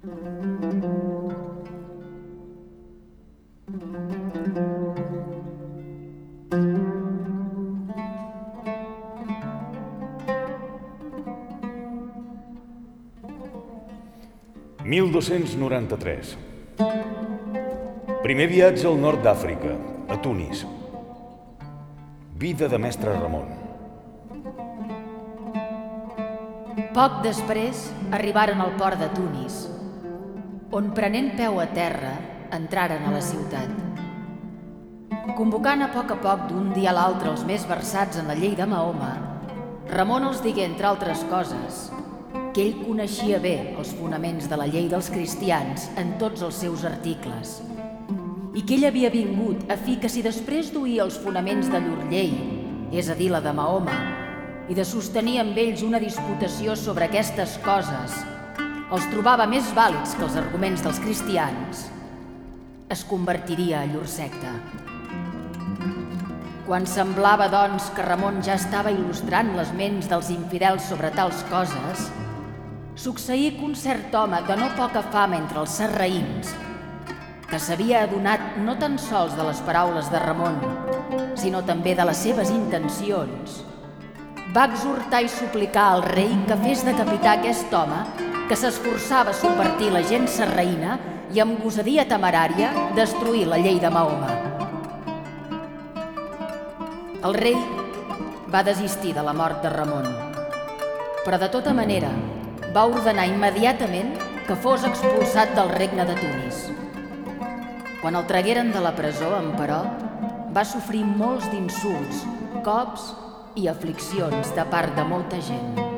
«1293. Primer viatge al nord d'Àfrica, a Tunis. Vida de mestre Ramon. Poc després arribaren al port de Tunis, on prenent peu a terra entraren a la ciutat. Convocant a poc d'un dia a l'altre els més versats en la llei de Mahoma, Ramon els digué, entre altres coses, que ell coneixia bé els fonaments de la llei dels cristians en tots els seus articles, i que ell havia vingut a fi que si després d'oir els fonaments de llur llei, és a dir, la de Mahoma, i de sostenir amb ells una disputació sobre aquestes coses, els trobava més vàlids que els arguments dels cristians, es convertiria a llur secta. Quan semblava, doncs, que Ramon ja estava il·lustrant les ments dels infidels sobre tals coses, succeí que un cert home de no poca fama entre els sarraïns, que s'havia adonat no tan sols de les paraules de Ramon, sinó també de les seves intencions, va exhortar i suplicar al rei que fes decapitar aquest home que s'esforçava a subvertir la gent sarraïna i amb gosadia temerària destruir la llei de Mahoma. El rei va desistir de la mort de Ramon, però de tota manera va ordenar immediatament que fos expulsat del regne de Tunis. Quan el tragueren de la presó, emperò, va sofrir molts d'insults, cops i afliccions de part de molta gent.